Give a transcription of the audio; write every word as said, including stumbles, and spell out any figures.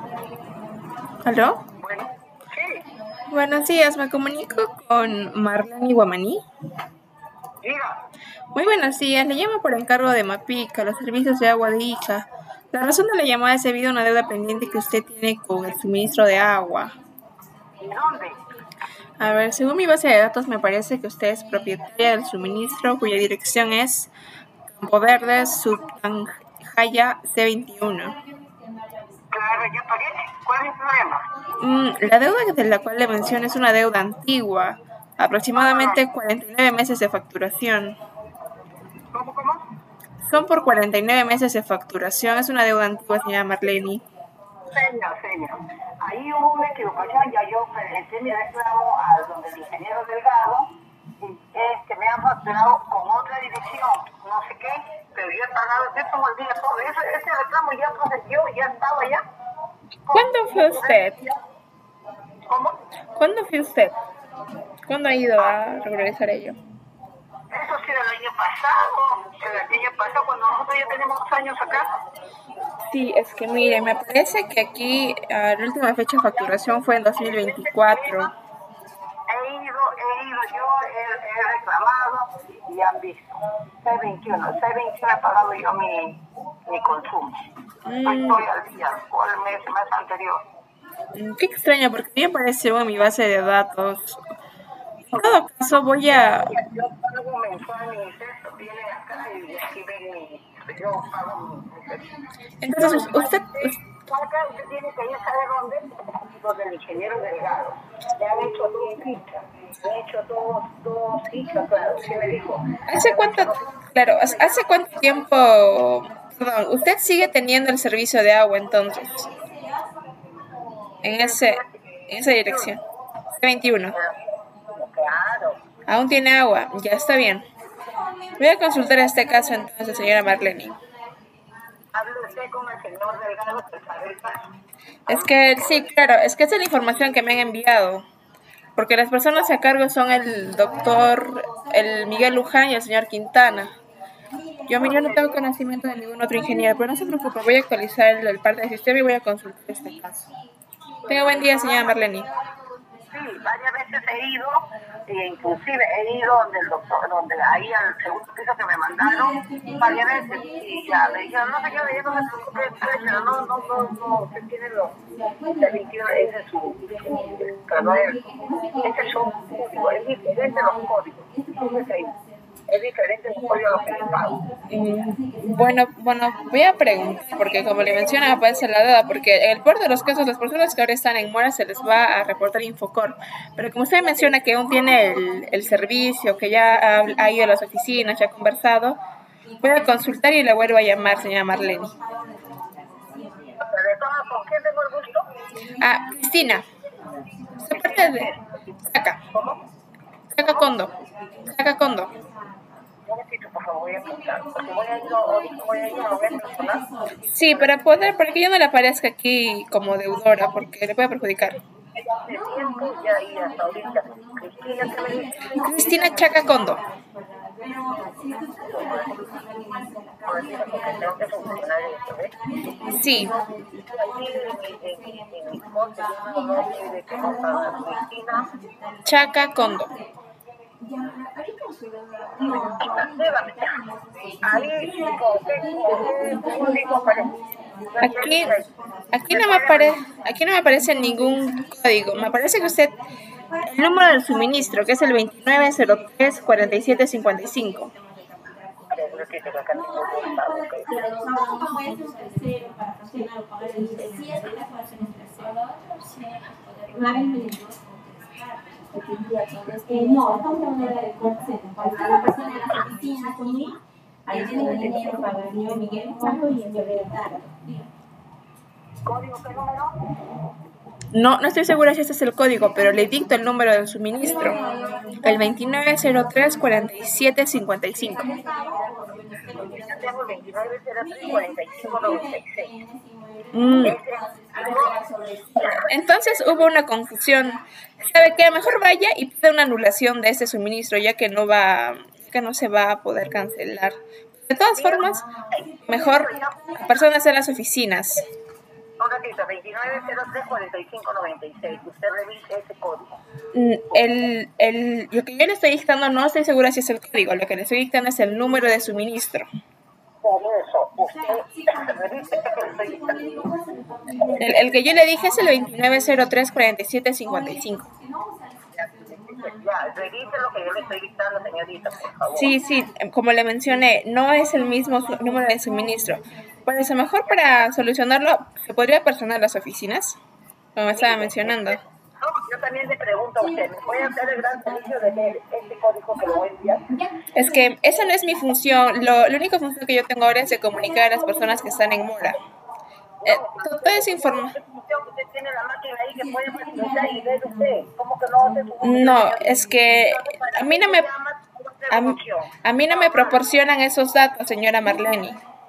¿Aló? Bueno, sí, Buenos días, me comunico con Marlene Guamaní. diga. Muy buenos días, le llamo por encargo de Mapica, los servicios de agua de Ica. La razón de la llamada es debido a una deuda pendiente que usted tiene con el suministro de agua. ¿Y dónde? A ver, según mi base de datos me parece que usted es propietaria del suministro cuya dirección es Campo Verde, Subtanjaya C veintiuno. Claro, ya pagué. ¿Cuál es el problema? Mm, la deuda de la cual le menciono es una deuda antigua, No, no, no. aproximadamente cuarenta y nueve meses de facturación. ¿Cómo, cómo? Son por cuarenta y nueve meses de facturación, es una deuda antigua, señora Marlene. Señor, señor. Ahí hubo una equivocación. Ya yo presenté mi reclamo a donde el ingeniero Delgado. Y es que me han facturado con otra dirección, no sé qué, pero yo he pagado, yo tengo el día todo. Ese, ese reclamo ya procedió, ya estaba ya. ¿Cuándo fue usted? ¿Cómo? ¿Cuándo fue usted? ¿Cuándo ha ido a regularizar ello? Eso sí, del año pasado, el año pasado, cuando nosotros ya tenemos dos años acá. Sí, es que mire, me parece que aquí uh, la última fecha de facturación fue en dos mil veinticuatro. He ido, he ido, yo he, he reclamado y han visto. C veintiuno, C veintiuno he pagado yo mi, mi consumo. Mm, Estoy al día, o el mes, mes anterior. qué extraño, porque a mí me apareció en mi base de datos. En todo caso, voy a... Yo pago mensual mi impuesto, vienen acá y aquí ven mi, yo pago mi impuesto. Entonces, usted... Acá usted tiene que ir a saber dónde, donde el ingeniero Delgado. Le han hecho dos fichas, le han hecho dos, dos fichas, claro. Sí me dijo, ¿Hace le han hecho cuánto, dos claro, hace cuánto tiempo, perdón, usted sigue teniendo el servicio de agua entonces, en ese, en esa dirección, C veintiuno? Claro. Aún tiene agua, ya está bien. Voy a consultar este caso entonces, señora Marlene. Hable usted con el señor Delgado que sabe el caso. Es que, sí, claro, es que esa es la información que me han enviado, porque las personas a cargo son el doctor, el Miguel Luján y el señor Quintana. Yo, yo no tengo conocimiento de ningún otro ingeniero, pero no se preocupe, voy a actualizar el, el parte del sistema y voy a consultar este caso. Tenga buen día, señora Marlene. Sí, varias veces he ido, e inclusive he ido donde el doctor, donde ahí al segundo piso que me mandaron, varias veces, y ya me dijeron, no señora, ya no se preocupe, pero no, no, no, no, usted tiene los, se veintiuno, ese es su, su, perdón, ese es un código, es diferente los códigos, fíjese ahí. Es diferente el código a lo que le pago. Mm, bueno, bueno, voy a preguntar, porque como le menciona, aparece la deuda, porque en el peor de los casos, las personas que ahora están en mora se les va a reportar Infocor. Pero como usted menciona que aún tiene el, el servicio, que ya ha, ha ido a las oficinas, ya ha conversado, voy a consultar y le vuelvo a llamar, señora Marlene. ¿Con quién tengo el gusto? Ah, Cristina. Se parte de Saca. ¿Cómo? Saca Condo. Saca Condo. Un momentito, por favor, voy a apuntar, porque voy a ir, ahorita voy a ir a lo personal. Sí, para poder, para que yo no le aparezca aquí como deudora, porque le puede perjudicar. De tiempo ya ahí hasta ahorita. Cristina, ¿qué me dice? Cristina Chaca Condo. Por decirlo, porque tengo que solucionar esto, ¿ves? Sí. Ahí en mi, en, en mi corte, yo no sé de qué no pagar. Cristina. Chaca Condo. Dígame. Ahí, ¿con qué, con qué código aparece? Aquí, aquí no me aparece, aquí no me aparece ningún código. Me aparece que usted el número del suministro, que es el veintinueve cero tres cuarenta y siete cincuenta y cinco. No, estamos hablando de la persona de las oficinas conmigo. Ahí tiene que venir para el señor Miguel Cuando y el señor ¿Código qué número? No, no estoy segura si este es el código, pero le dicto el número del suministro. El veintinueve cero tres cuarenta y siete cincuenta y cinco. Yo tengo el veintinueve cero tres cuarenta y cinco noventa y seis. Mm. Entonces hubo una confusión. ¿Sabe qué? Mejor vaya y pida una anulación de ese suministro, ya que no va, que no se va a poder cancelar. De todas formas, mejor personas en las oficinas. Ahora que señorita, veintinueve cero tres cuarenta y cinco noventa y seis. Usted revise ese código. Mm, El, el, lo que yo le estoy dictando no estoy segura si es el código, lo que le estoy dictando es el número de suministro. Por eso, usted revise ese que le estoy dictando. El, el que yo le dije es el veintinueve cero tres cuarenta y siete cincuenta y cinco. Ya, revise lo que yo le estoy dictando, señorita, por favor. Sí, sí, como le mencioné, no es el mismo su- número de suministro. Por eso, mejor para solucionarlo, ¿se podría personar las oficinas? Como me estaba mencionando. No, yo también le pregunto a usted, ¿me puede hacer el gran servicio de leer este código que le voy a enviar? Es que esa no es mi función. Lo, la única función que yo tengo ahora es de comunicar a las personas que están en mora. Eh, to- toda esa información. Usted tiene la máquina ahí que puede presentar y ver usted. ¿Cómo que no hace su función? No, es que a mí no me, a, mí- a mí no me proporcionan esos datos, señora Marlene.